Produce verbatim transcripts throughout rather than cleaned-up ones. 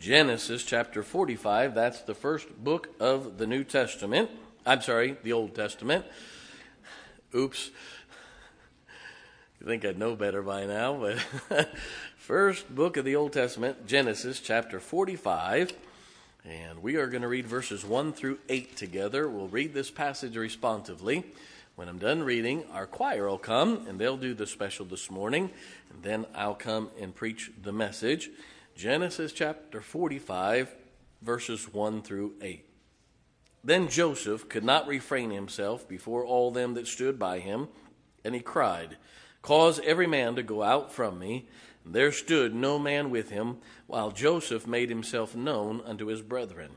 Genesis chapter forty-five. That's the first book of the New Testament. I'm sorry, the Old Testament. Oops. You think I'd know better by now, but first book of the Old Testament, Genesis chapter forty-five. And we are going to read verses one through eight together. We'll read this passage responsively. When I'm done reading, our choir will come, and they'll do the special this morning. And then I'll come and preach the message. Genesis chapter forty-five, verses one through eight. Then Joseph could not refrain himself before all them that stood by him, and he cried, Cause every man to go out from me. And there stood no man with him, while Joseph made himself known unto his brethren.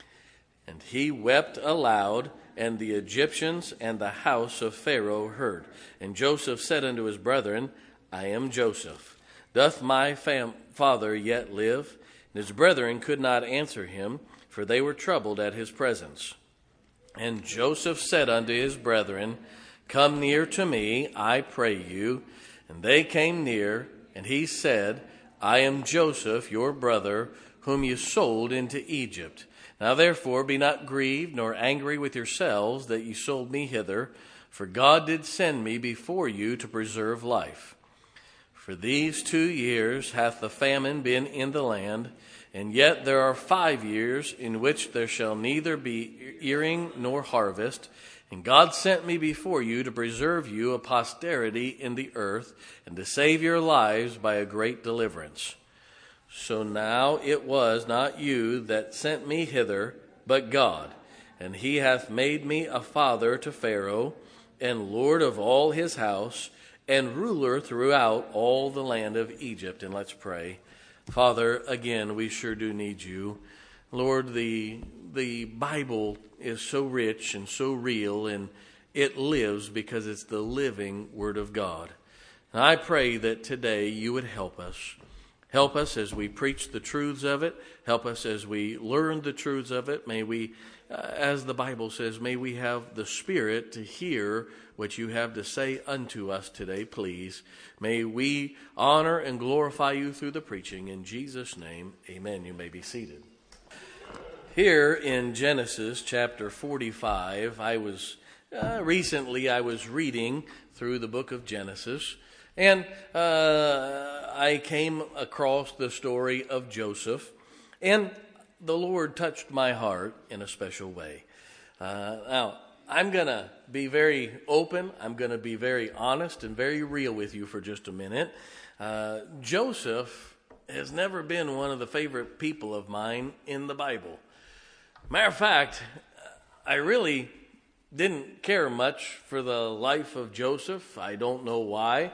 And he wept aloud, and the Egyptians and the house of Pharaoh heard. And Joseph said unto his brethren, I am Joseph. Doth my fam- father yet live? And his brethren could not answer him, for they were troubled at his presence. And Joseph said unto his brethren, Come near to me, I pray you. And they came near, and he said, I am Joseph, your brother, whom you sold into Egypt. Now therefore be not grieved, nor angry with yourselves, that ye sold me hither, for God did send me before you to preserve life. For these two years hath the famine been in the land, and yet there are five years in which there shall neither be earing nor harvest. And God sent me before you to preserve you a posterity in the earth, and to save your lives by a great deliverance. So now it was not you that sent me hither, but God. And he hath made me a father to Pharaoh, and lord of all his house, and ruler throughout all the land of Egypt. And let's pray. Father, again, we sure do need you. Lord, the the Bible is so rich and so real, and it lives because it's the living Word of God. And I pray that today you would help us. Help us as we preach the truths of it. Help us as we learn the truths of it. May we, uh, as the Bible says, may we have the Spirit to hear what you have to say unto us today, please. May we honor and glorify you through the preaching. In Jesus' name, amen. You may be seated. Here in Genesis chapter forty-five, I was, uh, recently I was reading through the book of Genesis, and uh, I came across the story of Joseph, and the Lord touched my heart in a special way. Uh, now, I'm going to be very open. I'm going to be very honest and very real with you for just a minute. Uh, Joseph has never been one of the favorite people of mine in the Bible. Matter of fact, I really didn't care much for the life of Joseph. I don't know why.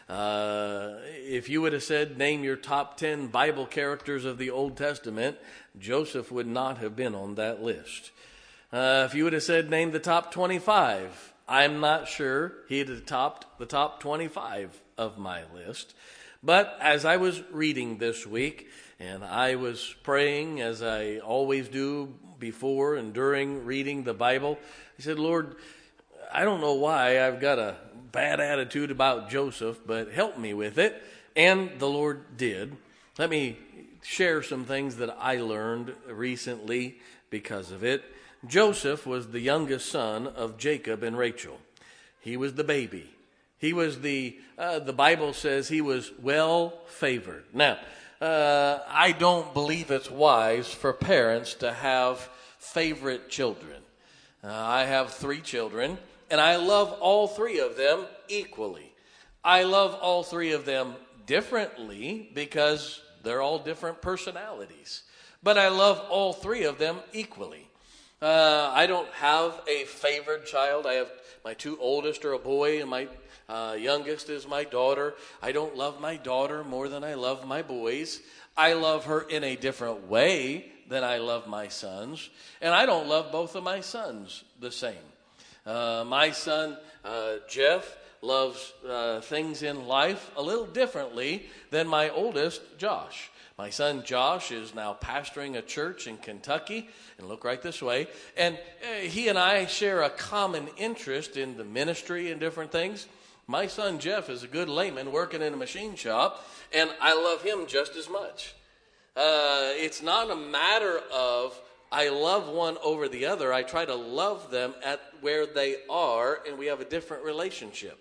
Uh, if you would have said, name your top ten Bible characters of the Old Testament, Joseph would not have been on that list. Uh, if you would have said, name the top twenty-five, I'm not sure he'd have topped the top twenty-five of my list. But as I was reading this week, and I was praying, as I always do before and during reading the Bible, I said, Lord, I don't know why I've got a bad attitude about Joseph, but help me with it. And the Lord did. Let me share some things that I learned recently because of it. Joseph was the youngest son of Jacob and Rachel. He was the baby. He was the, uh, the Bible says he was well favored. Now, uh, I don't believe it's wise for parents to have favorite children. Uh, I have three children, and I love all three of them equally. I love all three of them differently because they're all different personalities. But I love all three of them equally. Uh, I don't have a favored child. I have my two oldest are a boy, and my uh, youngest is my daughter. I don't love my daughter more than I love my boys. I love her in a different way than I love my sons. And I don't love both of my sons the same. Uh, my son, uh, Jeff, loves uh, things in life a little differently than my oldest, Josh. My son Josh is now pastoring a church in Kentucky, and look right this way, and uh, he and I share a common interest in the ministry and different things. My son Jeff is a good layman working in a machine shop, and I love him just as much. Uh, it's not a matter of I love one over the other. I try to love them at where they are, and we have a different relationship.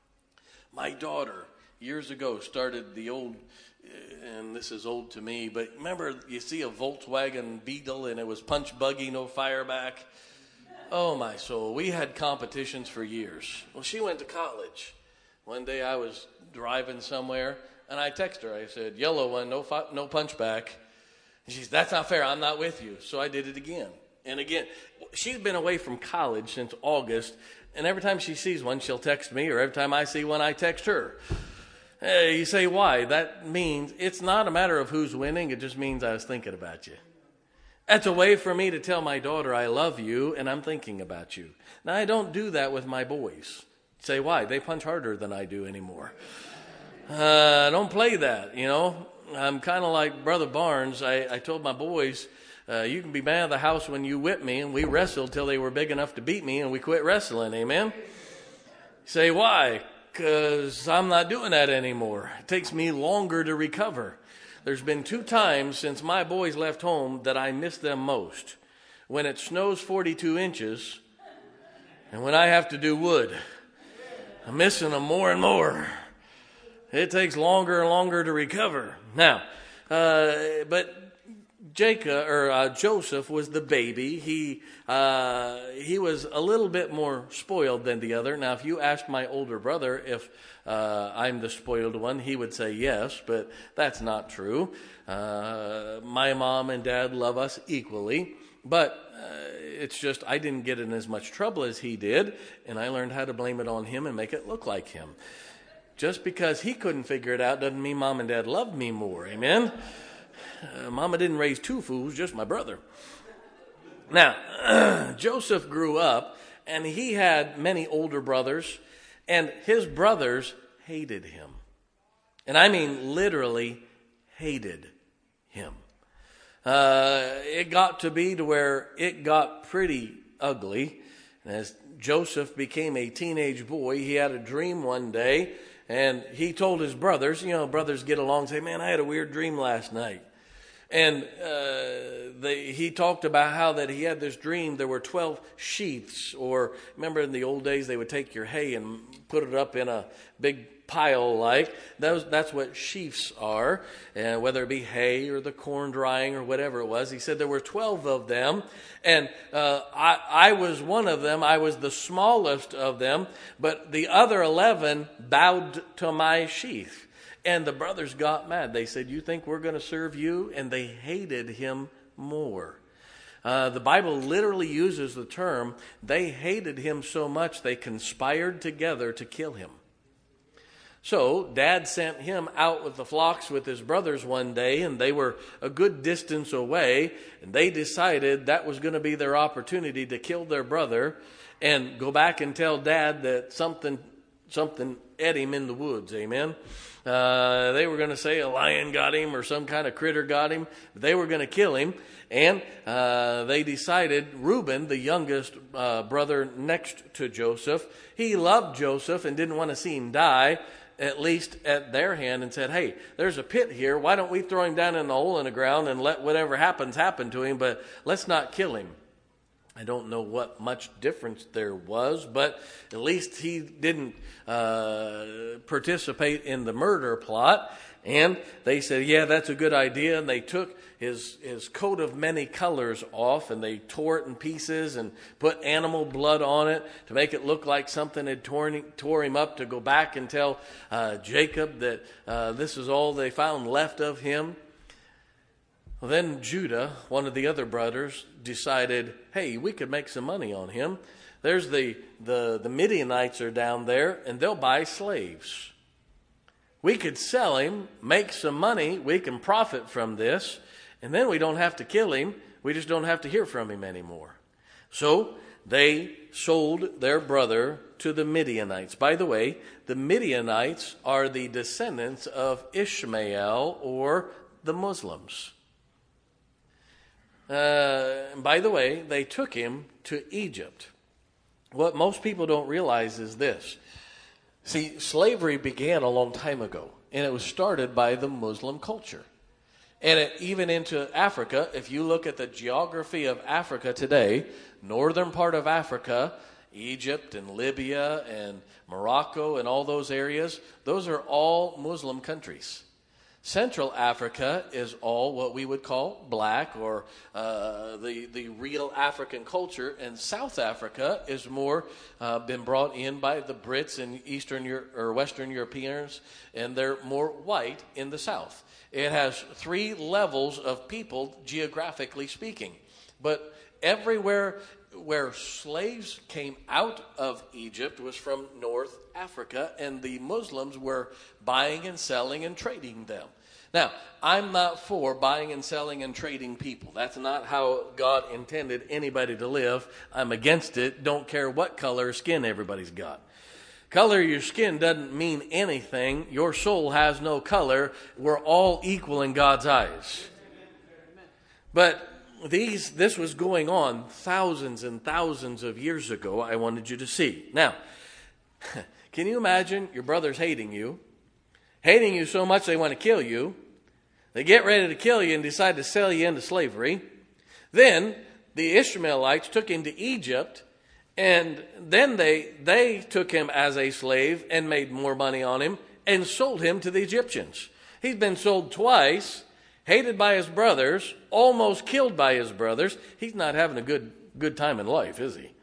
My daughter, years ago, started the old, and this is old to me, but remember you see a Volkswagen Beetle, and it was punch buggy, no fireback? Oh, my soul. We had competitions for years. Well, she went to college. One day I was driving somewhere, and I texted her. I said, yellow one, no fi- no punchback. And she said, that's not fair. I'm not with you. So I did it again and again. She's been away from college since August, and every time she sees one, she'll text me, or every time I see one, I text her. Hey, you say, why? That means it's not a matter of who's winning. It just means I was thinking about you. That's a way for me to tell my daughter I love you and I'm thinking about you. Now, I don't do that with my boys. Say, why? They punch harder than I do anymore. Uh, don't play that, you know. I'm kind of like Brother Barnes. I, I told my boys, uh, you can be man of the house when you whip me, and we wrestled till they were big enough to beat me, and we quit wrestling, amen? Say, why? Because I'm not doing that anymore. It takes me longer to recover. There's been two times since my boys left home that I miss them most. When it snows forty-two inches, and when I have to do wood. I'm missing them more and more. It takes longer and longer to recover. Now, uh, but Jacob or uh, Joseph was the baby. He uh, he was a little bit more spoiled than the other. Now, if you asked my older brother if uh, I'm the spoiled one, he would say yes, but that's not true. Uh, my mom and dad love us equally, but uh, it's just I didn't get in as much trouble as he did, and I learned how to blame it on him and make it look like him. Just because he couldn't figure it out doesn't mean mom and dad loved me more. Amen? Uh, Mama didn't raise two fools, just my brother. Now, Joseph grew up, and he had many older brothers, and his brothers hated him. And I mean literally hated him. Uh, it got to be to where it got pretty ugly. As Joseph became a teenage boy, he had a dream one day. And he told his brothers, you know, brothers get along and say, man, I had a weird dream last night. And uh, they, he talked about how that he had this dream. There were twelve sheaths, or remember in the old days they would take your hay and put it up in a big pile like. Those, that's what sheaths are, and whether it be hay or the corn drying or whatever it was. He said there were twelve of them, and uh, I, I was one of them. I was the smallest of them, but the other eleven bowed to my sheath. And the brothers got mad. They said, you think we're going to serve you? And they hated him more. Uh, the Bible literally uses the term, they hated him so much they conspired together to kill him. So Dad sent him out with the flocks with his brothers one day, and they were a good distance away, and they decided that was going to be their opportunity to kill their brother and go back and tell Dad that something something ate him in the woods. Amen. Uh, they were going to say a lion got him or some kind of critter got him. They were going to kill him. And uh, they decided, Reuben, the youngest uh, brother next to Joseph, he loved Joseph and didn't want to see him die, at least at their hand, and said, hey, there's a pit here. Why don't we throw him down in the hole in the ground and let whatever happens happen to him, but let's not kill him. I don't know what much difference there was, but at least he didn't uh, participate in the murder plot. And they said, yeah, that's a good idea. And they took his, his coat of many colors off, and they tore it in pieces and put animal blood on it to make it look like something had torn, tore him up, to go back and tell uh, Jacob that uh, this is all they found left of him. Well, then Judah, one of the other brothers, decided, hey, we could make some money on him. There's the, the, the Midianites are down there, and they'll buy slaves. We could sell him, make some money, we can profit from this, and then we don't have to kill him. We just don't have to hear from him anymore. So they sold their brother to the Midianites. By the way, the Midianites are the descendants of Ishmael, or the Muslims. Uh, by the way, they took him to Egypt. What most people don't realize is this. See, slavery began a long time ago, and it was started by the Muslim culture. And it, even into Africa, if you look at the geography of Africa today, northern part of Africa, Egypt and Libya and Morocco and all those areas, those are all Muslim countries. Central Africa is all what we would call black, or uh, the the real African culture, and South Africa is more uh, been brought in by the Brits and Eastern Euro- or Western Europeans, and they're more white in the South. It has three levels of people geographically speaking, but everywhere where slaves came out of Egypt was from North Africa, and the Muslims were buying and selling and trading them. Now, I'm not for buying and selling and trading people. That's not how God intended anybody to live. I'm against it. Don't care what color skin everybody's got. Color of your skin doesn't mean anything. Your soul has no color. We're all equal in God's eyes. But These, this was going on thousands and thousands of years ago, I wanted you to see. Now, can you imagine your brothers hating you? Hating you so much they want to kill you. They get ready to kill you and decide to sell you into slavery. Then the Ishmaelites took him to Egypt, and then they, they took him as a slave and made more money on him and sold him to the Egyptians. He's been sold twice. Hated by his brothers, almost killed by his brothers. He's not having a good good time in life, is he?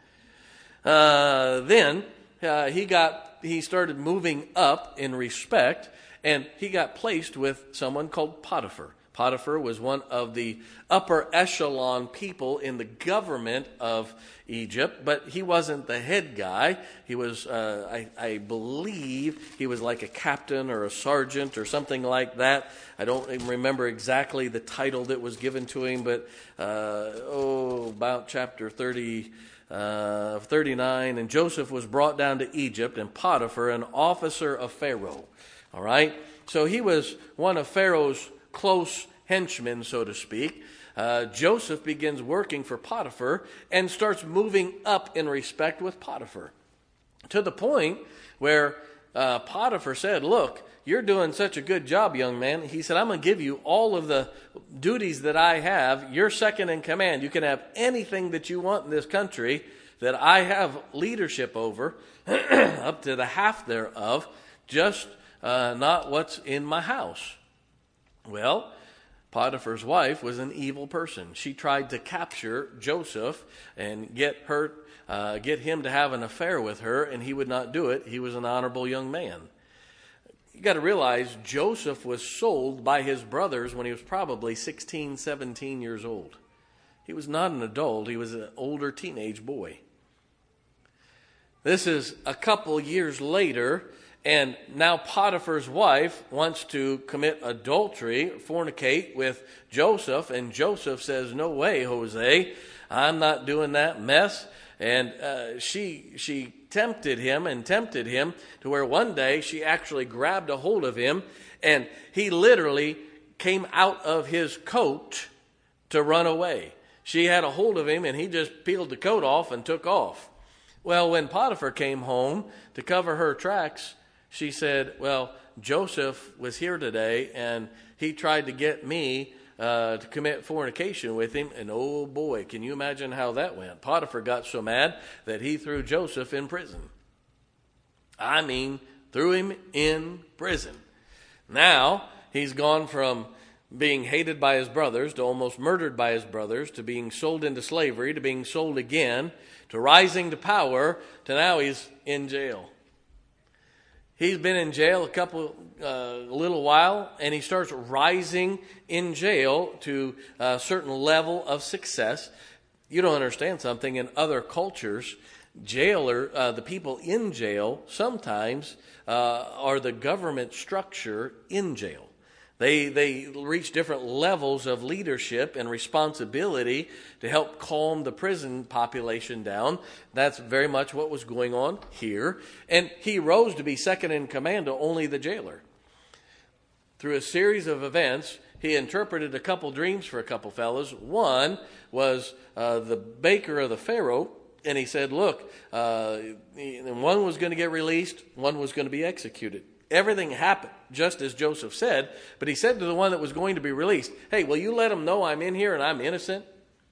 Uh, then uh, he got he started moving up in respect, and he got placed with someone called Potiphar. Potiphar was one of the upper echelon people in the government of Egypt, but he wasn't the head guy. He was, uh, I, I believe, he was like a captain or a sergeant or something like that. I don't even remember exactly the title that was given to him, but uh, oh, about chapter thirty, uh, thirty-nine. And Joseph was brought down to Egypt, and Potiphar, an officer of Pharaoh. All right, so he was one of Pharaoh's close henchmen, so to speak. Uh, Joseph begins working for Potiphar and starts moving up in respect with Potiphar, to the point where uh, Potiphar said, look, you're doing such a good job, young man. He said, I'm going to give you all of the duties that I have. You're second in command. You can have anything that you want in this country that I have leadership over, up to the half thereof, just uh, not what's in my house. Well, Potiphar's wife was an evil person. She tried to capture Joseph and get her, uh, get him to have an affair with her, and he would not do it. He was an honorable young man. You got to realize Joseph was sold by his brothers when he was probably sixteen, seventeen years old. He was not an adult. He was an older teenage boy. This is a couple years later. And now Potiphar's wife wants to commit adultery, fornicate with Joseph. And Joseph says, no way, Jose, I'm not doing that mess. And uh, she she tempted him and tempted him to where one day she actually grabbed a hold of him. And he literally came out of his coat to run away. She had a hold of him and he just peeled the coat off and took off. Well, when Potiphar came home to cover her tracks, she said, well, Joseph was here today, and he tried to get me uh, to commit fornication with him. And oh boy, can you imagine how that went? Potiphar got so mad that he threw Joseph in prison. I mean, threw him in prison. Now, he's gone from being hated by his brothers to almost murdered by his brothers, to being sold into slavery, to being sold again, to rising to power, to now he's in jail. He's been in jail a couple, uh, a little while, and he starts rising in jail to a certain level of success. You don't understand something. In other cultures, jailer, uh, the people in jail sometimes uh, are the government structure in jail. They they reach different levels of leadership and responsibility to help calm the prison population down. That's very much what was going on here. And he rose to be second in command to only the jailer. Through a series of events, he interpreted a couple dreams for a couple fellows. One was uh, the baker of the Pharaoh, and he said, look, uh, one was going to get released, one was going to be executed. Everything happened just as Joseph said, but he said to the one that was going to be released, hey, will you let him know I'm in here and I'm innocent?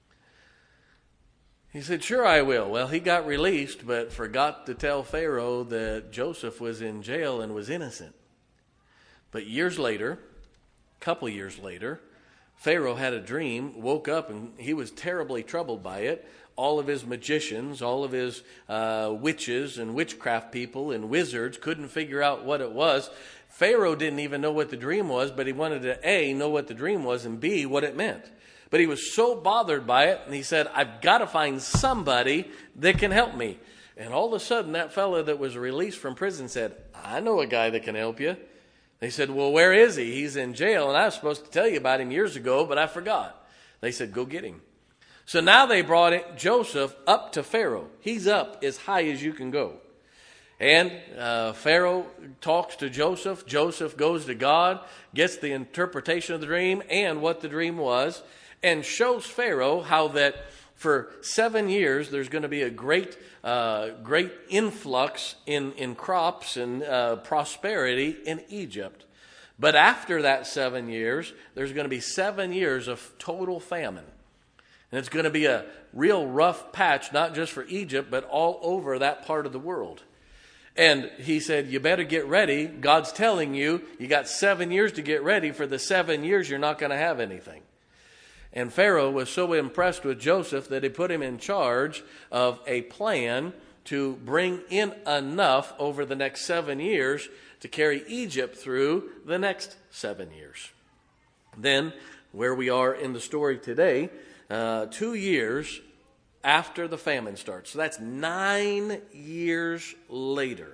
He said, sure I will. Well, he got released, but forgot to tell Pharaoh that Joseph was in jail and was innocent. But years later, a couple years later, Pharaoh had a dream, woke up, and he was terribly troubled by it. All of his magicians, all of his uh, witches and witchcraft people and wizards couldn't figure out what it was. Pharaoh didn't even know what the dream was, but he wanted to A, know what the dream was, and B, what it meant. But he was so bothered by it, and he said, I've got to find somebody that can help me. And all of a sudden, that fellow that was released from prison said, I know a guy that can help you. They said, well, where is he? He's in jail, and I was supposed to tell you about him years ago, but I forgot. They said, go get him. So now they brought it, Joseph up to Pharaoh. He's up as high as you can go. And uh, Pharaoh talks to Joseph. Joseph goes to God, gets the interpretation of the dream and what the dream was, and shows Pharaoh how that for seven years there's going to be a great uh, great influx in, in crops and uh, prosperity in Egypt. But after that seven years, there's going to be seven years of total famine. And it's going to be a real rough patch, not just for Egypt, but all over that part of the world. And he said, you better get ready. God's telling you, you got seven years to get ready. For the seven years, you're not going to have anything. And Pharaoh was so impressed with Joseph that he put him in charge of a plan to bring in enough over the next seven years to carry Egypt through the next seven years. Then, where we are in the story today, uh, two years after the famine starts. So that's nine years later.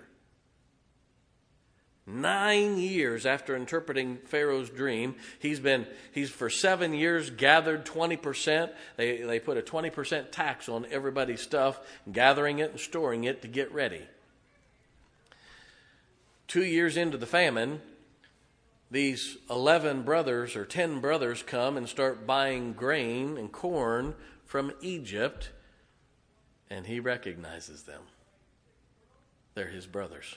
Nine years after interpreting Pharaoh's dream, he's been he's for seven years gathered twenty percent. They they put a twenty percent tax on everybody's stuff, gathering it and storing it to get ready. Two years into the famine, these eleven brothers or ten brothers come and start buying grain and corn from Egypt, and he recognizes them. They're his brothers.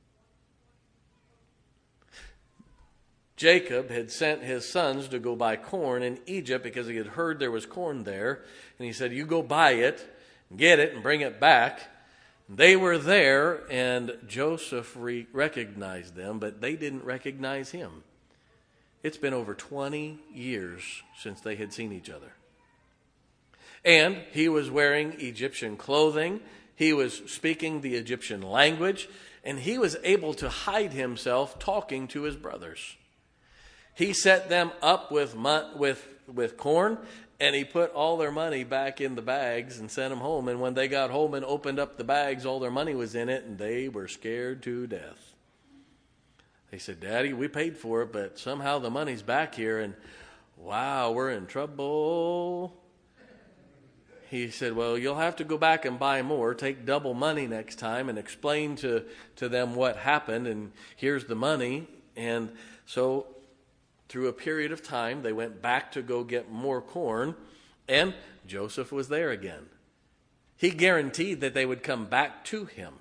Jacob had sent his sons to go buy corn in Egypt because he had heard there was corn there. And he said, you go buy it, get it, and bring it back. They were there, and Joseph re- recognized them, but they didn't recognize him. It's been over twenty years since they had seen each other. And he was wearing Egyptian clothing. He was speaking the Egyptian language, and he was able to hide himself talking to his brothers. He set them up with with with corn, and he put all their money back in the bags and sent them home. And when they got home and opened up the bags, all their money was in it, and they were scared to death. They said, Daddy, we paid for it, but somehow the money's back here, and wow, we're in trouble. He said, well, you'll have to go back and buy more, take double money next time, and explain to, to them what happened, and here's the money. And so through a period of time, they went back to go get more corn, and Joseph was there again. He guaranteed that they would come back to him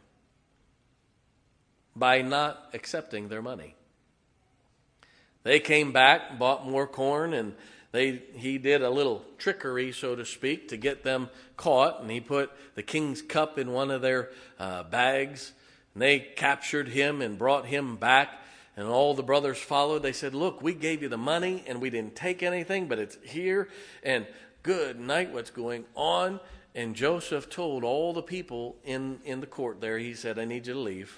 by not accepting their money. They came back, bought more corn, and they he did a little trickery, so to speak, to get them caught, and he put the king's cup in one of their uh, bags, and they captured him and brought him back. And all the brothers followed. They said, look, we gave you the money and we didn't take anything, but it's here. And good night, what's going on? And Joseph told all the people in, in the court there, he said, I need you to leave.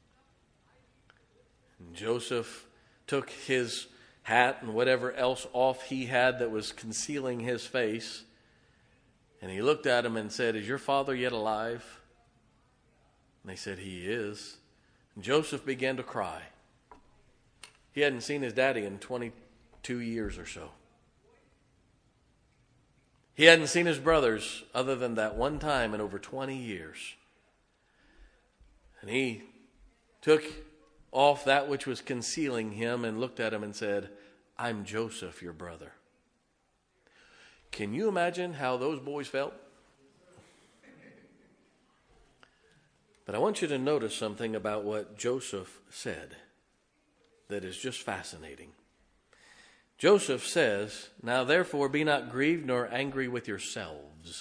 And Joseph took his hat and whatever else off he had that was concealing his face. And he looked at him and said, is your father yet alive? And they said, he is. And Joseph began to cry. He hadn't seen his daddy in twenty-two years or so. He hadn't seen his brothers other than that one time in over twenty years. And he took off that which was concealing him and looked at him and said, I'm Joseph, your brother. Can you imagine how those boys felt? But I want you to notice something about what Joseph said. that is just fascinating. Joseph says, "Now therefore be not grieved nor angry with yourselves."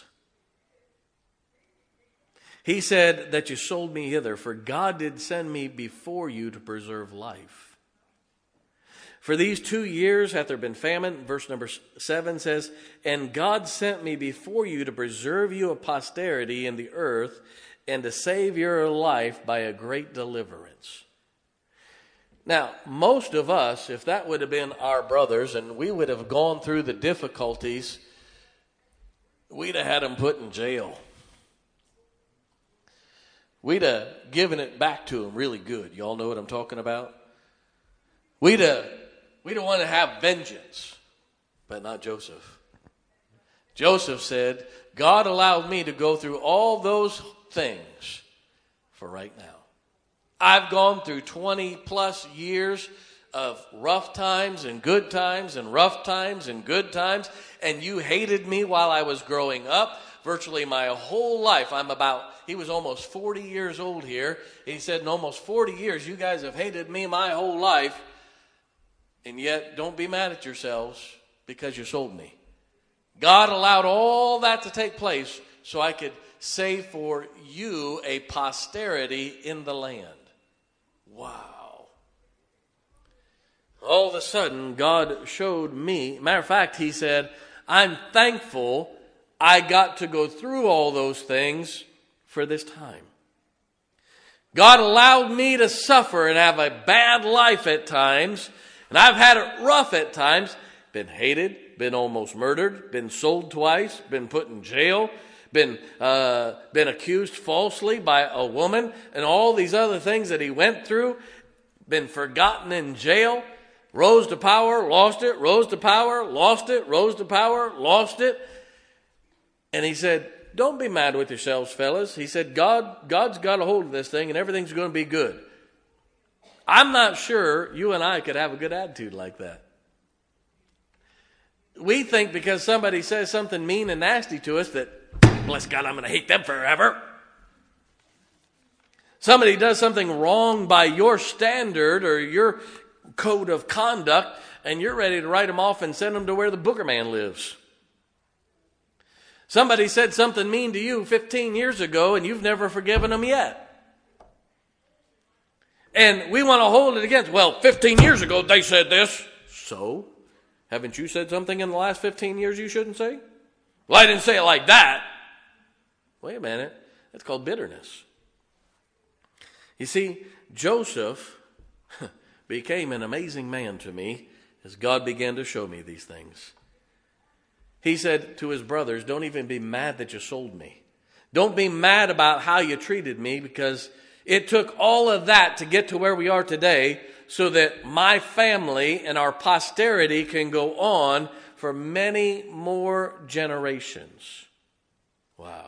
He said that you sold me hither, for God did send me before you to preserve life. For these two years hath there been famine. Verse number seven says, "And God sent me before you to preserve you a posterity in the earth, and to save your life by a great deliverance." Now, most of us, if that would have been our brothers, and we would have gone through the difficulties, we'd have had them put in jail. We'd have given it back to them really good. You all know what I'm talking about? We'd have, we'd have wanted to have vengeance, but not Joseph. Joseph said, God allowed me to go through all those things for right now. I've gone through twenty plus years of rough times and good times and rough times and good times, and you hated me while I was growing up. Virtually my whole life, I'm about, he was almost forty years old here. He said, in almost forty years, you guys have hated me my whole life. And yet, don't be mad at yourselves because you sold me. God allowed all that to take place so I could save for you a posterity in the land. Wow. All of a sudden, God showed me. Matter of fact, he said, I'm thankful I got to go through all those things for this time. God allowed me to suffer and have a bad life at times. And I've had it rough at times. Been hated, been almost murdered, been sold twice, been put in jail, been uh, been accused falsely by a woman, and all these other things that he went through. Been forgotten in jail, rose to power, lost it, rose to power, lost it, rose to power, lost it. And he said, don't be mad with yourselves, fellas. He said, God, God's got a hold of this thing and everything's going to be good. I'm not sure you and I could have a good attitude like that. We think because somebody says something mean and nasty to us that, bless God, I'm going to hate them forever. Somebody does something wrong by your standard or your code of conduct, and you're ready to write them off and send them to where the booger man lives. Somebody said something mean to you fifteen years ago, and you've never forgiven them yet. And we want to hold it against, well, fifteen years ago they said this. So, haven't you said something in the last fifteen years you shouldn't say? Well, I didn't say it like that. Wait a minute. That's called bitterness. You see, Joseph became an amazing man to me as God began to show me these things. He said to his brothers, don't even be mad that you sold me. Don't be mad about how you treated me, because it took all of that to get to where we are today so that my family and our posterity can go on for many more generations. Wow.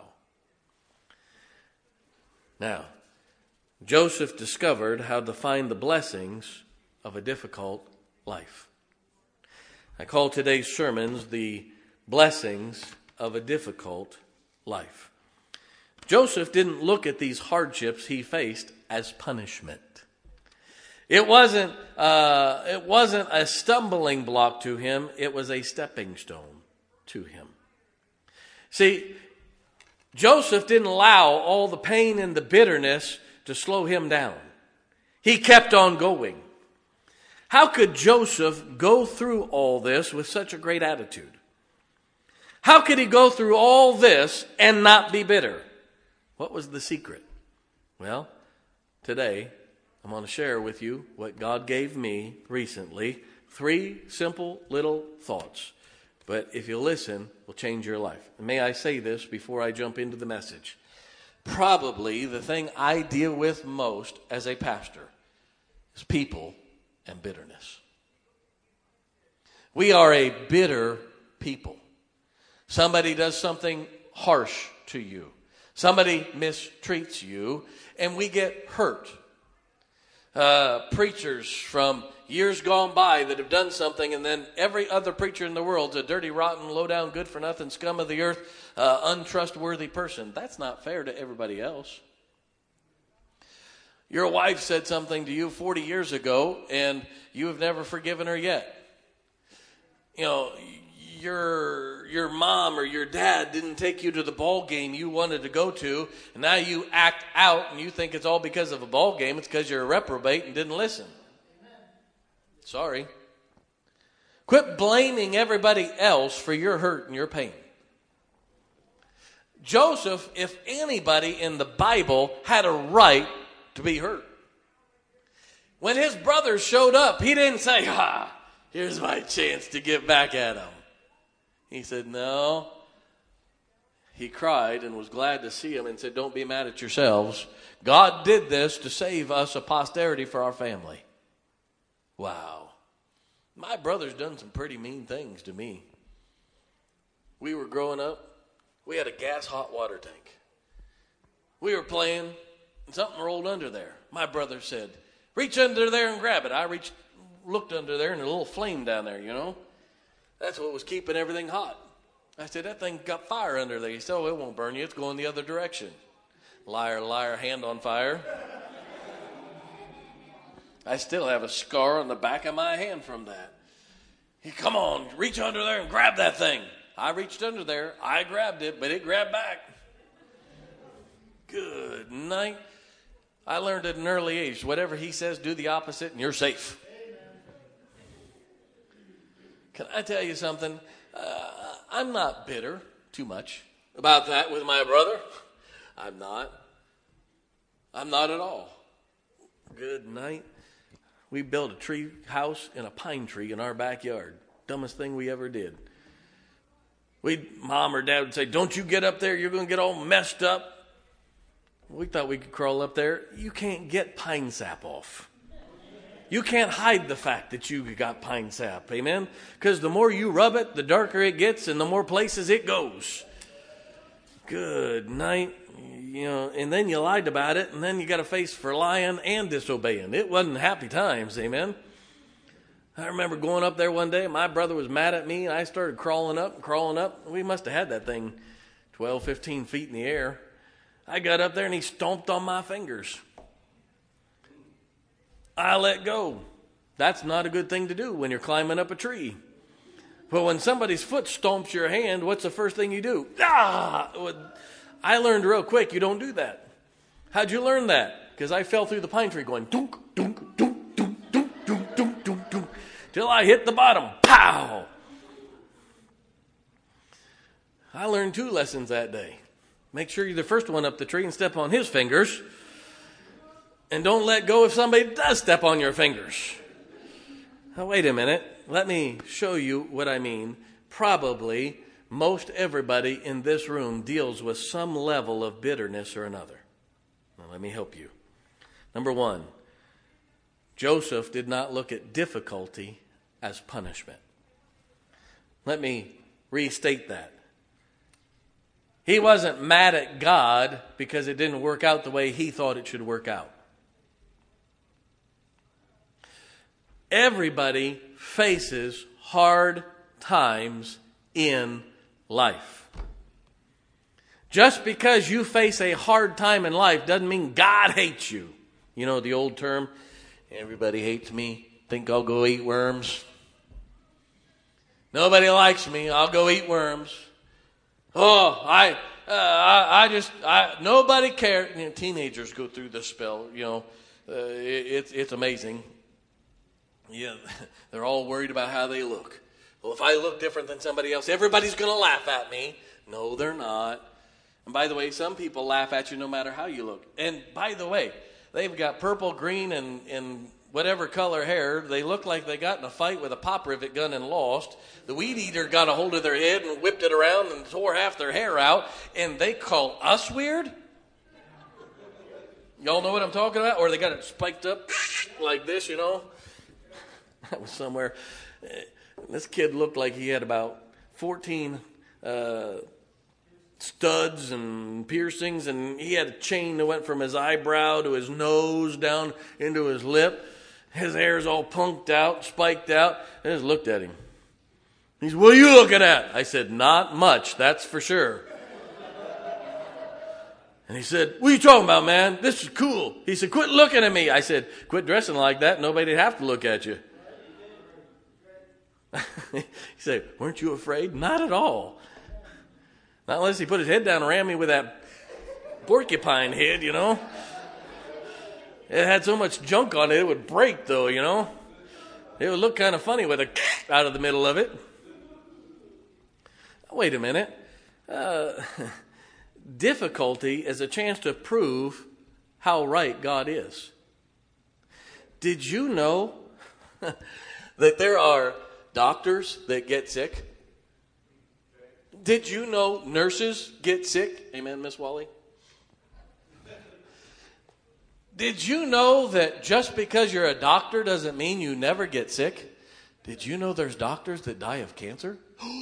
Now, Joseph discovered how to find the blessings of a difficult life. I call today's sermons the blessings of a difficult life. Joseph didn't look at these hardships he faced as punishment. It wasn't, uh, it wasn't a stumbling block to him. It was a stepping stone to him. See, Joseph didn't allow all the pain and the bitterness to slow him down. He kept on going. How could Joseph go through all this with such a great attitude? How could he go through all this and not be bitter? What was the secret? Well, today I'm going to share with you what God gave me recently. Three simple little thoughts. But if you listen, will change your life. And may I say this before I jump into the message? Probably the thing I deal with most as a pastor is people and bitterness. We are a bitter people. Somebody does something harsh to you. Somebody mistreats you, and we get hurt. Uh, preachers from years gone by that have done something, and then every other preacher in the world's a dirty, rotten, low-down, good-for-nothing scum of the earth, uh, untrustworthy person. That's not fair to everybody else. Your wife said something to you forty years ago, and you have never forgiven her yet. You know, your your mom or your dad didn't take you to the ball game you wanted to go to, and now you act out and you think it's all because of a ball game. It's because you're a reprobate and didn't listen. Sorry. Quit blaming everybody else for your hurt and your pain. Joseph, if anybody in the Bible, had a right to be hurt. When his brothers showed up, he didn't say, "Ah, here's my chance to get back at them." He said, no. He cried and was glad to see him and said, "Don't be mad at yourselves. God did this to save us a posterity for our family." Wow. My brother's done some pretty mean things to me. We were growing up. We had a gas hot water tank. We were playing, and something rolled under there. My brother said, "Reach under there and grab it." I reached, looked under there, and a little flame down there, you know. That's what was keeping everything hot. I said, "That thing got fire under there." He said, "Oh, it won't burn you. It's going the other direction." Liar, liar, hand on fire. I still have a scar on the back of my hand from that. He, "Come on, reach under there and grab that thing." I reached under there. I grabbed it, but it grabbed back. Good night. I learned at an early age, whatever he says, do the opposite and you're safe. Can I tell you something? Uh, I'm not bitter too much about that with my brother. I'm not. I'm not at all. Good night. We built a tree house in a pine tree in our backyard. Dumbest thing we ever did. We, mom or dad would say, "Don't you get up there. You're going to get all messed up." We thought we could crawl up there. You can't get pine sap off. You can't hide the fact that you got pine sap. Amen? Because the more you rub it, the darker it gets and the more places it goes. Good night. You know, and then you lied about it, and then you got a face for lying and disobeying. It wasn't happy times. Amen? I remember going up there one day. My brother was mad at me, and I started crawling up and crawling up. We must have had that thing twelve, fifteen feet in the air. I got up there, and he stomped on my fingers. I let go. That's not a good thing to do when you're climbing up a tree. But when somebody's foot stomps your hand, what's the first thing you do? Ah! I learned real quick you don't do that. How'd you learn that? Because I fell through the pine tree going dunk, dunk, dunk, dunk, dunk, dunk, dunk, dunk, dunk, till I hit the bottom. Pow! I learned two lessons that day. Make sure you're the first one up the tree and step on his fingers. And don't let go if somebody does step on your fingers. Now, wait a minute. Let me show you what I mean. Probably most everybody in this room deals with some level of bitterness or another. Now, let me help you. Number one, Joseph did not look at difficulty as punishment. Let me restate that. He wasn't mad at God because it didn't work out the way he thought it should work out. Everybody faces hard times in life. Just because you face a hard time in life doesn't mean God hates you. You know the old term, "Everybody hates me. Think I'll go eat worms." Nobody likes me. I'll go eat worms. Oh, I, uh, I, I just, I, nobody cares. You know, teenagers go through this spell. You know, uh, it, it's it's amazing. Yeah, they're all worried about how they look. Well, if I look different than somebody else, everybody's going to laugh at me. No, they're not. And by the way, some people laugh at you no matter how you look. And by the way, they've got purple, green, and, and whatever color hair. They look like they got in a fight with a pop rivet gun and lost. The weed eater got a hold of their head and whipped it around and tore half their hair out. And they call us weird? Y'all know what I'm talking about? Or they got it spiked up like this, you know? That was somewhere. This kid looked like he had about fourteen uh, studs and piercings, and he had a chain that went from his eyebrow to his nose down into his lip. His hair's all punked out, spiked out. I just looked at him. He said, "What are you looking at?" I said, "Not much, that's for sure." And he said, what are you talking about, man? This is cool. He said, quit looking at me. I said, quit dressing like that. Nobody'd have to look at you. He said, weren't you afraid? Not at all. Not unless he put his head down and ran me with that porcupine head, you know. It had so much junk on it, it would break, though, you know. It would look kind of funny with a out of the middle of it. Wait a minute. Uh, difficulty is a chance to prove how right God is. Did you know that there are doctors that get sick? Did you know nurses get sick? Amen, Miss Wally? Did you know that just because you're a doctor doesn't mean you never get sick? Did you know there's doctors that die of cancer?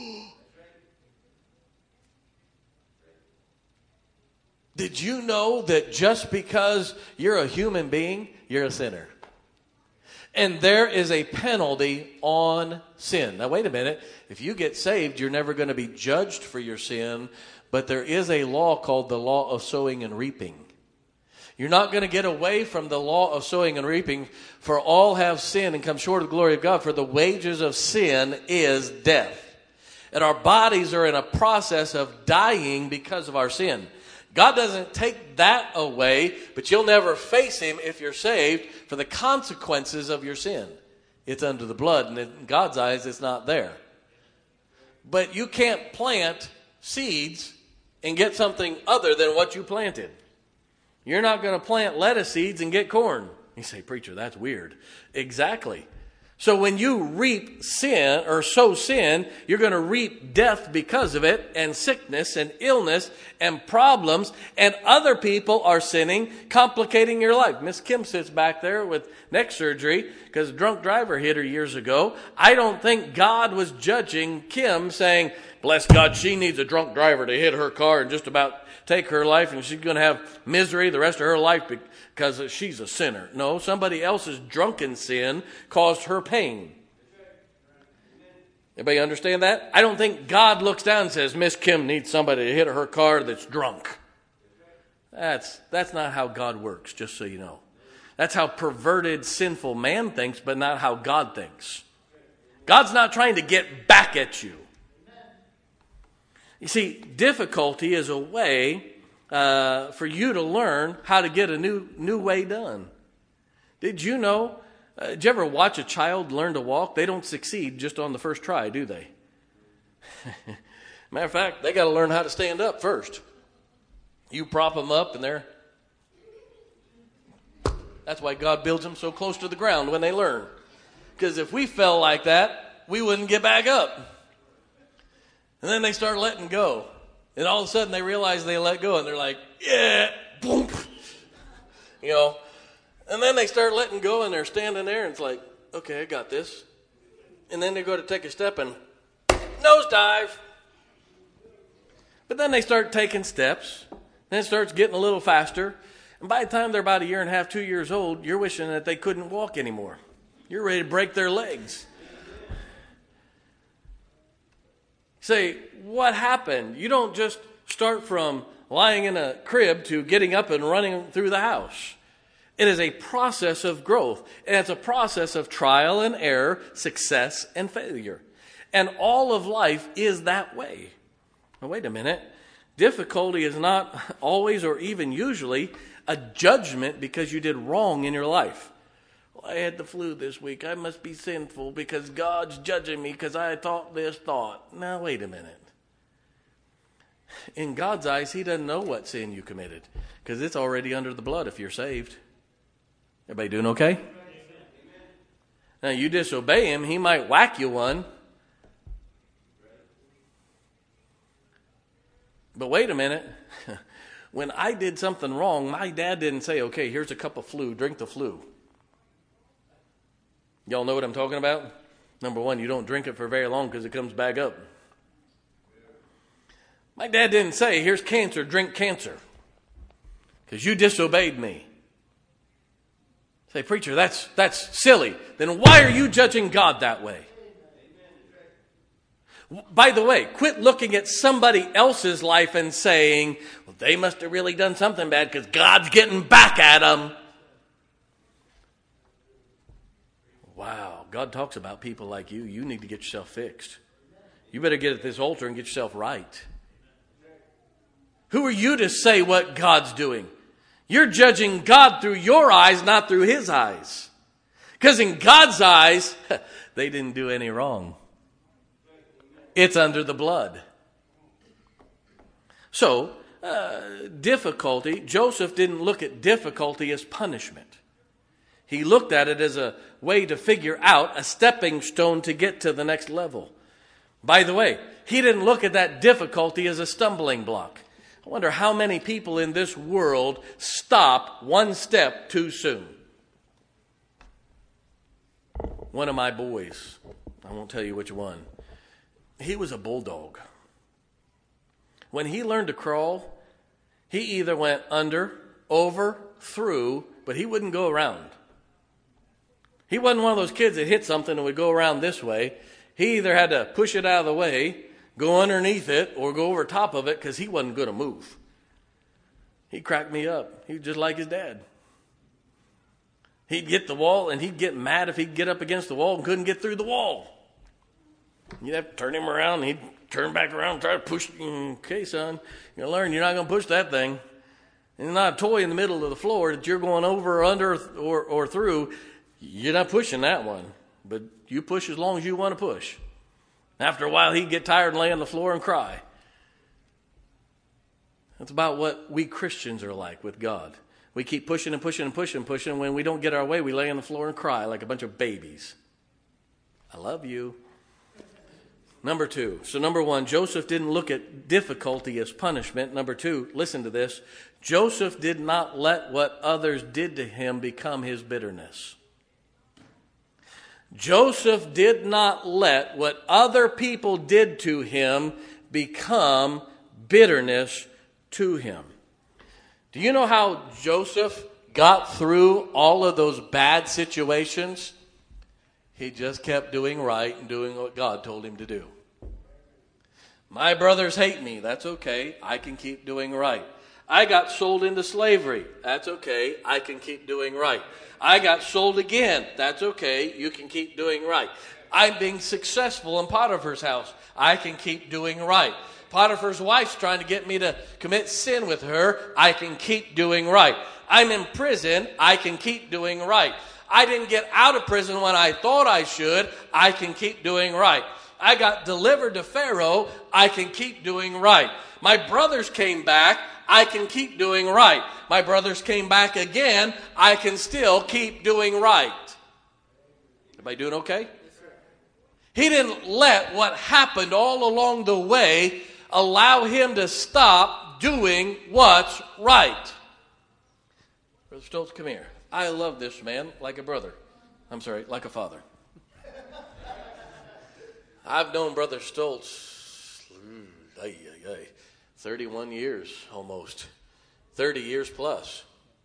Did you know that just because you're a human being, you're a sinner? And there is a penalty on sin. Now, wait a minute. If you get saved, you're never going to be judged for your sin, but there is a law called the law of sowing and reaping. You're not going to get away from the law of sowing and reaping, for all have sinned and come short of the glory of God, for the wages of sin is death. And our bodies are in a process of dying because of our sin. God doesn't take that away, but you'll never face him if you're saved for the consequences of your sin. It's under the blood, and in God's eyes, it's not there. But you can't plant seeds and get something other than what you planted. You're not going to plant lettuce seeds and get corn. You say, preacher, that's weird. Exactly. So when you reap sin or sow sin, you're going to reap death because of it, and sickness and illness and problems, and other people are sinning, complicating your life. Miss Kim sits back there with neck surgery because a drunk driver hit her years ago. I don't think God was judging Kim saying, bless God, she needs a drunk driver to hit her car and just about take her life, and she's going to have misery the rest of her life because she's a sinner. No, somebody else's drunken sin caused her pain. Everybody understand that? I don't think God looks down and says, Miss Kim needs somebody to hit her car that's drunk. That's, that's not how God works, just so you know. That's how perverted, sinful man thinks, but not how God thinks. God's not trying to get back at you. You see, difficulty is a way uh, for you to learn how to get a new new way done. Did you know? Uh, did you ever watch a child learn to walk? They don't succeed just on the first try, do they? Matter of fact, they got to learn how to stand up first. You prop them up, and they're. That's why God builds them so close to the ground when they learn. Because if we fell like that, we wouldn't get back up. And then they start letting go. And all of a sudden they realize they let go. And they're like, yeah, boom. You know. And then they start letting go and they're standing there. And it's like, okay, I got this. And then they go to take a step and nosedive. But then they start taking steps. Then it starts getting a little faster. And by the time they're about a year and a half, two years old, you're wishing that they couldn't walk anymore. You're ready to break their legs. Say, what happened? You don't just start from lying in a crib to getting up and running through the house. It is a process of growth. And it's a process of trial and error, success and failure. And all of life is that way. Now, wait a minute. Difficulty is not always or even usually a judgment because you did wrong in your life. Well, I had the flu this week. I must be sinful because God's judging me because I thought this thought. Now, wait a minute. In God's eyes, he doesn't know what sin you committed because it's already under the blood if you're saved. Everybody doing okay? Now, you disobey him, he might whack you one. But wait a minute. When I did something wrong, my dad didn't say, okay, here's a cup of flu, drink the flu. Y'all know what I'm talking about? Number one, you don't drink it for very long because it comes back up. My dad didn't say, here's cancer, drink cancer. Because you disobeyed me. Say, preacher, that's that's silly. Then why are you judging God that way? By the way, quit looking at somebody else's life and saying, well, they must have really done something bad because God's getting back at them. Wow, God talks about people like you. You need to get yourself fixed. You better get at this altar and get yourself right. Who are you to say what God's doing? You're judging God through your eyes, not through his eyes. Because in God's eyes, they didn't do any wrong. It's under the blood. So, uh, difficulty, Joseph didn't look at difficulty as punishment. He looked at it as a way to figure out a stepping stone to get to the next level. By the way, he didn't look at that difficulty as a stumbling block. I wonder how many people in this world stop one step too soon. One of my boys, I won't tell you which one, he was a bulldog. When he learned to crawl, he either went under, over, through, but he wouldn't go around. He wasn't one of those kids that hit something and would go around this way. He either had to push it out of the way, go underneath it, or go over top of it because he wasn't going to move. He cracked me up. He was just like his dad. He'd get the wall and he'd get mad if he'd get up against the wall and couldn't get through the wall. You'd have to turn him around and he'd turn back around and try to push. Okay, son, you're going to learn you're not going to push that thing. It's not a toy in the middle of the floor that you're going over or under or, or through. You're not pushing that one. But you push as long as you want to push. After a while, he'd get tired and lay on the floor and cry. That's about what we Christians are like with God. We keep pushing and pushing and pushing and pushing. And when we don't get our way, we lay on the floor and cry like a bunch of babies. I love you. Number two. So number one, Joseph didn't look at difficulty as punishment. Number two, listen to this. Joseph did not let what others did to him become his bitterness. Joseph did not let what other people did to him become bitterness to him. Do you know how Joseph got through all of those bad situations? He just kept doing right and doing what God told him to do. My brothers hate me. That's okay. I can keep doing right. I got sold into slavery. That's okay. I can keep doing right. I got sold again. That's okay. You can keep doing right. I'm being successful in Potiphar's house. I can keep doing right. Potiphar's wife's trying to get me to commit sin with her. I can keep doing right. I'm in prison. I can keep doing right. I didn't get out of prison when I thought I should. I can keep doing right. I got delivered to Pharaoh. I can keep doing right. My brothers came back. I can keep doing right. My brothers came back again. I can still keep doing right. Everybody doing okay? He didn't let what happened all along the way allow him to stop doing what's right. Brother Stoltz, come here. I love this man like a brother. I'm sorry, like a father. I've known Brother Stoltz ay, ay, ay, thirty-one years almost. thirty years plus.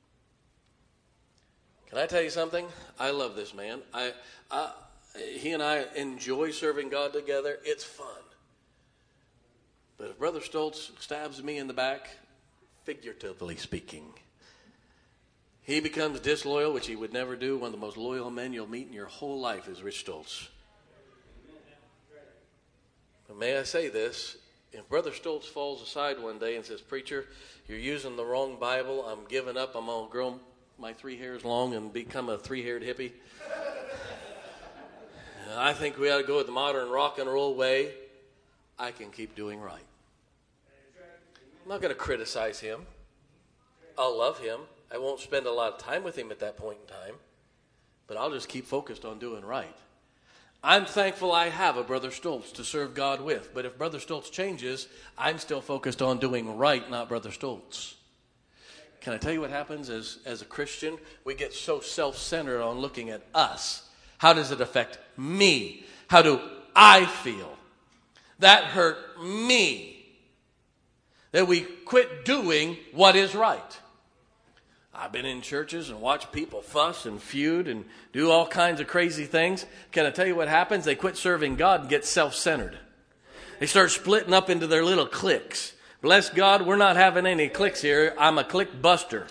Can I tell you something? I love this man. I, I, he and I enjoy serving God together. It's fun. But if Brother Stoltz stabs me in the back, figuratively speaking, he becomes disloyal, which he would never do. One of the most loyal men you'll meet in your whole life is Rich Stoltz. But may I say this? If Brother Stoltz falls aside one day and says, "Preacher, you're using the wrong Bible. I'm giving up. I'm going to grow my three hairs long and become a three-haired hippie," I think we ought to go with the modern rock and roll way. I can keep doing right. I'm not going to criticize him. I'll love him. I won't spend a lot of time with him at that point in time. But I'll just keep focused on doing right. I'm thankful I have a Brother Stoltz to serve God with. But if Brother Stoltz changes, I'm still focused on doing right, not Brother Stoltz. Can I tell you what happens as, as a Christian? We get so self-centered on looking at us. How does it affect me? How do I feel? That hurt me. That we quit doing what is right. I've been in churches and watched people fuss and feud and do all kinds of crazy things. Can I tell you what happens? They quit serving God and get self-centered. They start splitting up into their little cliques. Bless God, we're not having any cliques here. I'm a clique buster.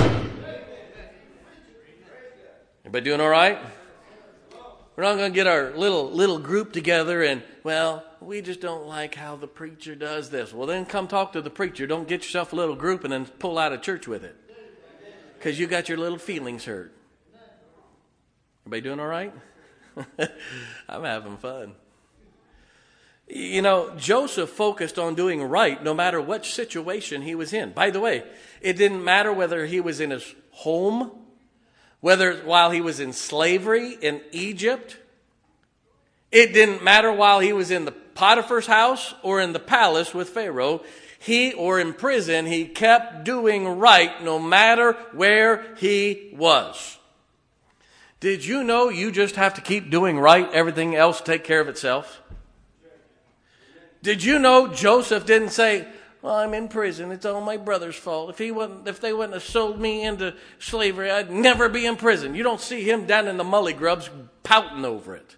Everybody doing all right? We're not going to get our little little group together and, well, we just don't like how the preacher does this. Well, then come talk to the preacher. Don't get yourself a little group and then pull out of church with it. Because you got your little feelings hurt. Everybody doing all right? I'm having fun. You know, Joseph focused on doing right no matter what situation he was in. By the way, it didn't matter whether he was in his home, whether while he was in slavery in Egypt. It didn't matter while he was in the Potiphar's house or in the palace with Pharaoh. He or in prison, he kept doing right no matter where he was. Did you know you just have to keep doing right? Everything else take care of itself. Did you know Joseph didn't say, well, I'm in prison. It's all my brother's fault. If he wouldn't, if they wouldn't have sold me into slavery, I'd never be in prison. You don't see him down in the mully grubs pouting over it.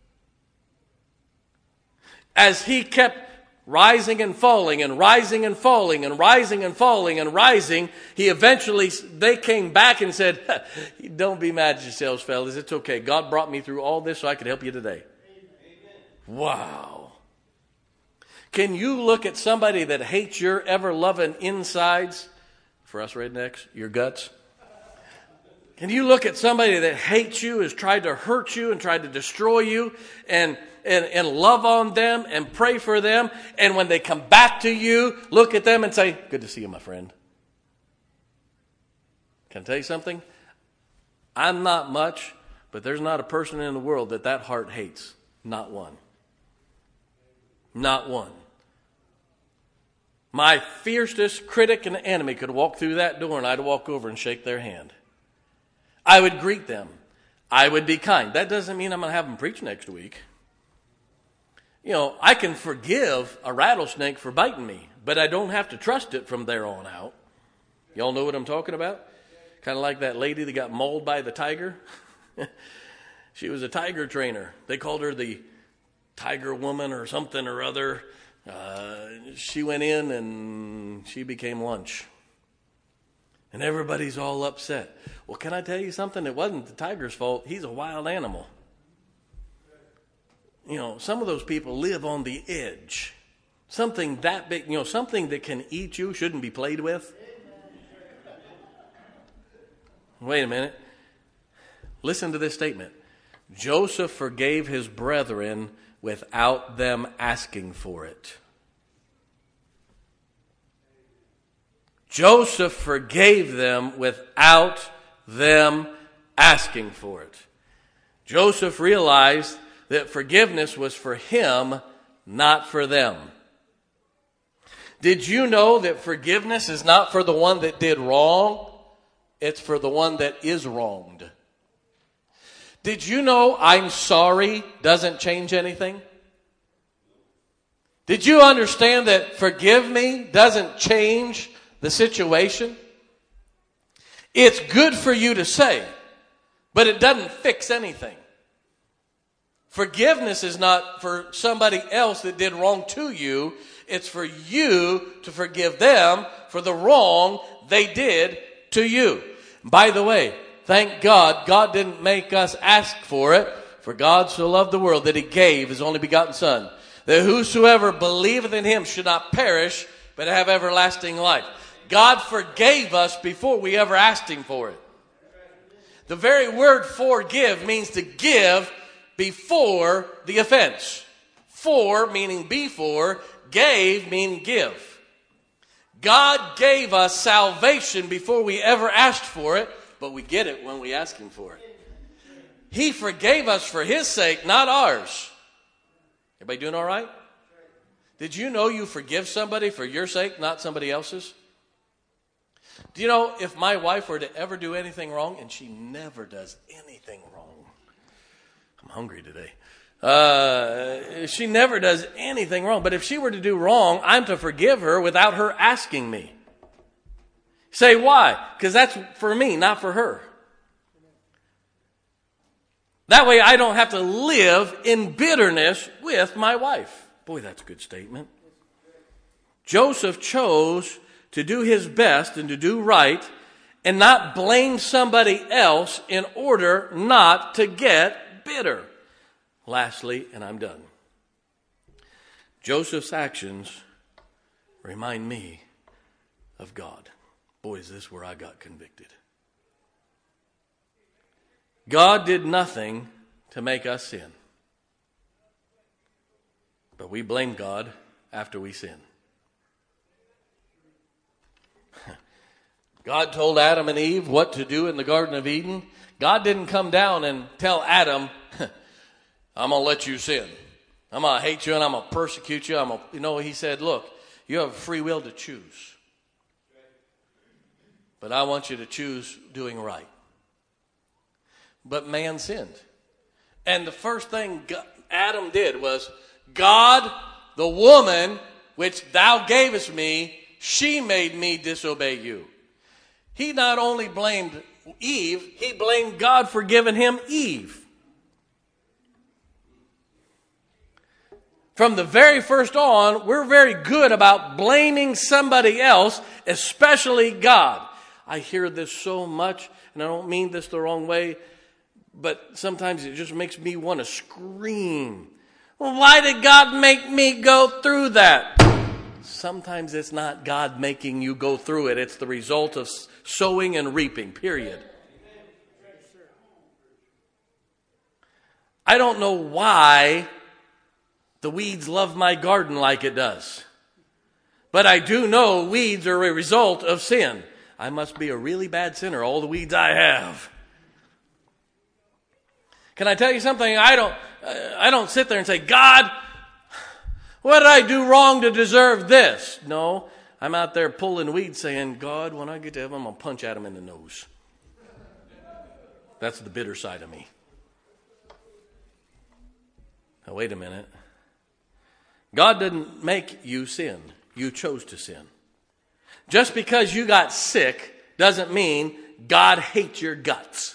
As he kept rising and falling and rising and falling and rising and falling and rising, he eventually, they came back and said, don't be mad at yourselves, fellas. It's okay. God brought me through all this so I could help you today. Amen. Wow. Can you look at somebody that hates your ever-loving insides? For us rednecks, your guts. Can you look at somebody that hates you, has tried to hurt you and tried to destroy you, and, and, and love on them and pray for them, and when they come back to you, look at them and say, good to see you, my friend. Can I tell you something? I'm not much, but there's not a person in the world that that heart hates. Not one. Not one. My fiercest critic and enemy could walk through that door and I'd walk over and shake their hand. I would greet them. I would be kind. That doesn't mean I'm going to have them preach next week. You know, I can forgive a rattlesnake for biting me, but I don't have to trust it from there on out. Y'all know what I'm talking about? Kind of like that lady that got mauled by the tiger. She was a tiger trainer. They called her the Tiger Woman or something or other. Uh, she went in and she became lunch. And everybody's all upset. Well, can I tell you something? It wasn't the tiger's fault. He's a wild animal. You know, some of those people live on the edge. Something that big, you know, something that can eat you shouldn't be played with. Wait a minute. Listen to this statement. Joseph forgave his brethren without them asking for it. Joseph forgave them without them asking for it. Joseph realized that forgiveness was for him, not for them. Did you know that forgiveness is not for the one that did wrong? It's for the one that is wronged. Did you know I'm sorry doesn't change anything? Did you understand that forgive me doesn't change the situation? It's good for you to say, but it doesn't fix anything. Forgiveness is not for somebody else that did wrong to you. It's for you to forgive them for the wrong they did to you. By the way, thank God, God didn't make us ask for it. For God so loved the world that he gave his only begotten Son, that whosoever believeth in him should not perish, but have everlasting life. God forgave us before we ever asked him for it. The very word forgive means to give before the offense. For meaning before, gave meaning give. God gave us salvation before we ever asked for it, but we get it when we ask him for it. He forgave us for his sake, not ours. Everybody doing all right? Did you know you forgive somebody for your sake, not somebody else's? Do you know if my wife were to ever do anything wrong, and she never does anything wrong. I'm hungry today. Uh, she never does anything wrong. But if she were to do wrong, I'm to forgive her without her asking me. Say why? Because that's for me, not for her. That way I don't have to live in bitterness with my wife. Boy, that's a good statement. Joseph chose to do his best and to do right and not blame somebody else in order not to get bitter. Lastly, and I'm done, Joseph's actions remind me of God. Boy, is this where I got convicted. God did nothing to make us sin. But we blame God after we sin. God told Adam and Eve what to do in the Garden of Eden. God didn't come down and tell Adam, I'm going to let you sin. I'm going to hate you and I'm going to persecute you. I'm gonna, you know, he said, look, you have free will to choose. But I want you to choose doing right. But man sinned. And the first thing Adam did was, God, the woman which thou gavest me, she made me disobey you. He not only blamed Eve, he blamed God for giving him Eve. From the very first on, we're very good about blaming somebody else, especially God. I hear this so much, and I don't mean this the wrong way, but sometimes it just makes me want to scream. Well, why did God make me go through that? Sometimes it's not God making you go through it. It's the result of sowing and reaping, period. I don't know why the weeds love my garden like it does. But I do know weeds are a result of sin. I must be a really bad sinner, all the weeds I have. Can I tell you something? I don't, I don't sit there and say, God, what did I do wrong to deserve this? No, I'm out there pulling weeds saying, God, when I get to heaven, I'm going to punch Adam in the nose. That's the bitter side of me. Now, wait a minute. God didn't make you sin. You chose to sin. Just because you got sick doesn't mean God hates your guts.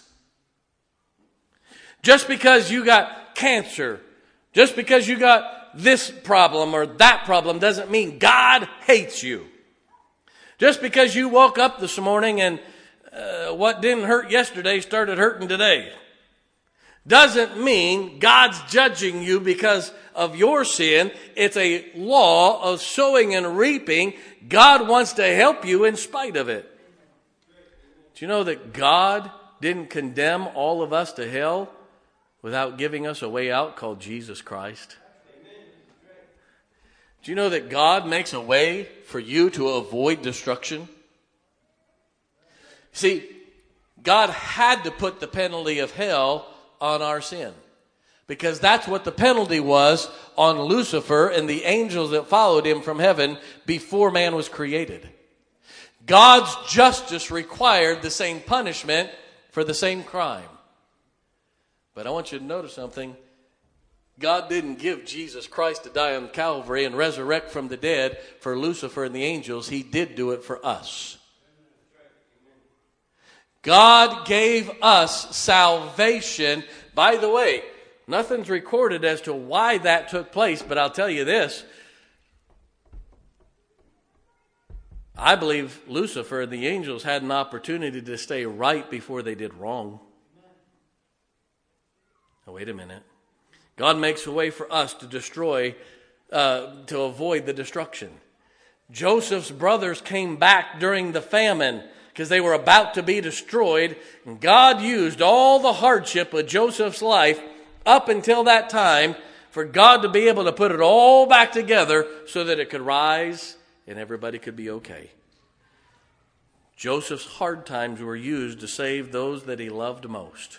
Just because you got cancer, just because you got this problem or that problem doesn't mean God hates you. Just because you woke up this morning and uh, what didn't hurt yesterday started hurting today doesn't mean God's judging you because of your sin. It's a law of sowing and reaping. God wants to help you in spite of it. Do you know that God didn't condemn all of us to hell without giving us a way out called Jesus Christ? Do you know that God makes a way for you to avoid destruction? See, God had to put the penalty of hell on our sin, because that's what the penalty was on Lucifer and the angels that followed him from heaven before man was created. God's justice required the same punishment for the same crime. But I want you to notice something. God didn't give Jesus Christ to die on Calvary and resurrect from the dead for Lucifer and the angels. He did do it for us. God gave us salvation. By the way, nothing's recorded as to why that took place, but I'll tell you this. I believe Lucifer and the angels had an opportunity to stay right before they did wrong. Now, wait a minute. God makes a way for us to destroy, uh, to avoid the destruction. Joseph's brothers came back during the famine because they were about to be destroyed. And God used all the hardship of Joseph's life up until that time for God to be able to put it all back together so that it could rise and everybody could be okay. Joseph's hard times were used to save those that he loved most.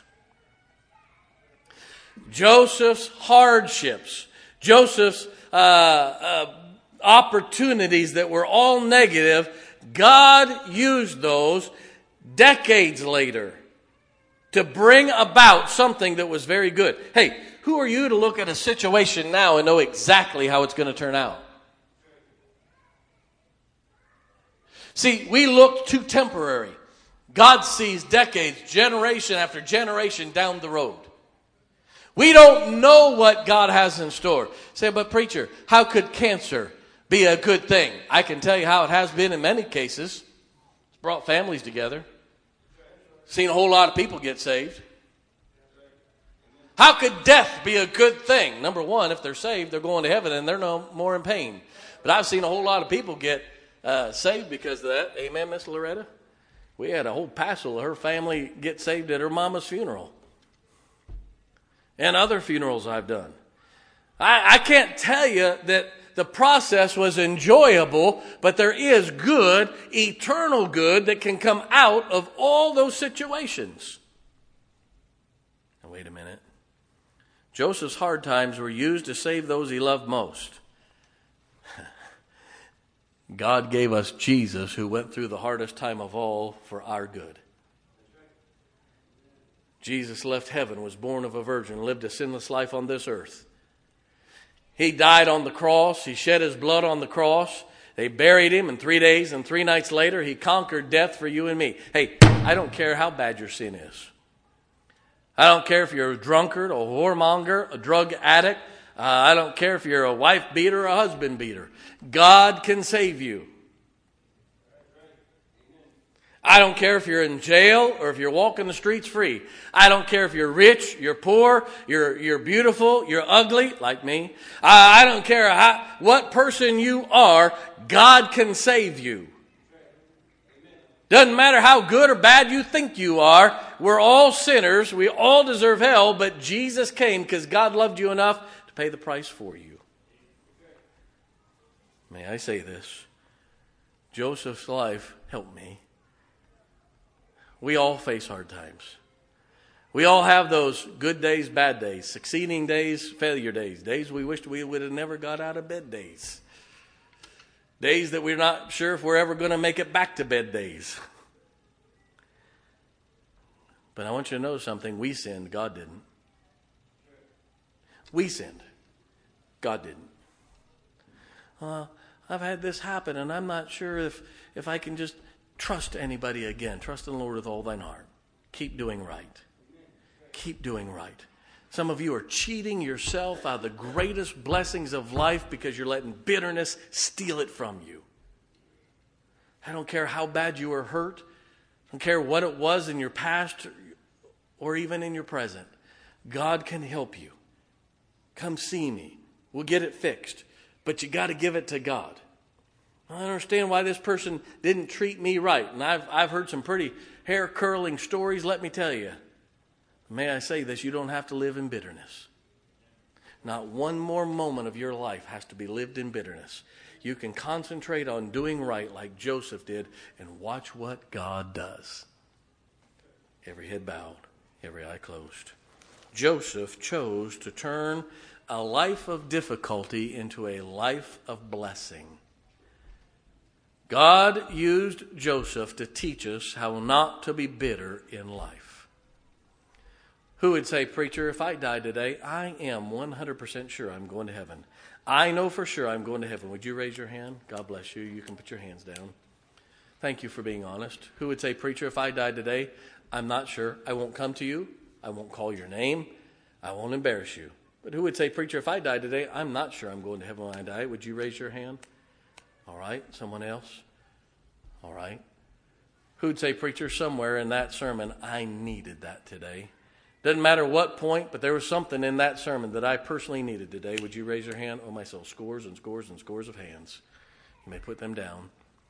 Joseph's hardships, Joseph's uh, uh, opportunities that were all negative, God used those decades later to bring about something that was very good. Hey, who are you to look at a situation now and know exactly how it's going to turn out? See, we look too temporary. God sees decades, generation after generation down the road. We don't know what God has in store. Say, but preacher, how could cancer be a good thing? I can tell you how it has been in many cases. It's brought families together. Seen a whole lot of people get saved. How could death be a good thing? Number one, if they're saved, they're going to heaven and they're no more in pain. But I've seen a whole lot of people get uh, saved because of that. Amen, Miss Loretta? We had a whole passel of her family get saved at her mama's funeral. And other funerals I've done. I, I can't tell you that the process was enjoyable, but there is good, eternal good that can come out of all those situations. Now, wait a minute. Joseph's hard times were used to save those he loved most. God gave us Jesus, who went through the hardest time of all for our good. Jesus left heaven, was born of a virgin, lived a sinless life on this earth. He died on the cross. He shed his blood on the cross. They buried him, and three days and three nights later, he conquered death for you and me. Hey, I don't care how bad your sin is. I don't care if you're a drunkard, a whoremonger, a drug addict. Uh, I don't care if you're a wife beater or a husband beater. God can save you. I don't care if you're in jail or if you're walking the streets free. I don't care if you're rich, you're poor, you're you're beautiful, you're ugly, like me. I, I don't care how, what person you are, God can save you. Doesn't matter how good or bad you think you are. We're all sinners. We all deserve hell, but Jesus came because God loved you enough to pay the price for you. May I say this? Joseph's life helped me. We all face hard times. We all have those good days, bad days, succeeding days, failure days, days we wished we would have never got out of bed days. Days that we're not sure if we're ever going to make it back to bed days. But I want you to know something. We sinned. God didn't. We sinned. God didn't. Uh, I've had this happen, and I'm not sure if, if I can just trust anybody again. Trust in the Lord with all thine heart. Keep doing right. Keep doing right. Some of you are cheating yourself out of the greatest blessings of life because you're letting bitterness steal it from you. I don't care how bad you were hurt. I don't care what it was in your past or even in your present. God can help you. Come see me. We'll get it fixed. But you got to give it to God. I don't understand why this person didn't treat me right. And I've, I've heard some pretty hair-curling stories, let me tell you. May I say this, you don't have to live in bitterness. Not one more moment of your life has to be lived in bitterness. You can concentrate on doing right like Joseph did and watch what God does. Every head bowed, every eye closed. Joseph chose to turn a life of difficulty into a life of blessing. God used Joseph to teach us how not to be bitter in life. Who would say, preacher, if I die today, I am one hundred percent sure I'm going to heaven. I know for sure I'm going to heaven. Would you raise your hand? God bless you. You can put your hands down. Thank you for being honest. Who would say, preacher, if I died today, I'm not sure. I won't come to you. I won't call your name. I won't embarrass you. But who would say, preacher, if I died today, I'm not sure I'm going to heaven when I die. Would you raise your hand? All right. Someone else? All right. Who would say, preacher, somewhere in that sermon, I needed that today. Doesn't matter what point, but there was something in that sermon that I personally needed today. Would you raise your hand? Oh, my soul, scores and scores and scores of hands. You may put them down.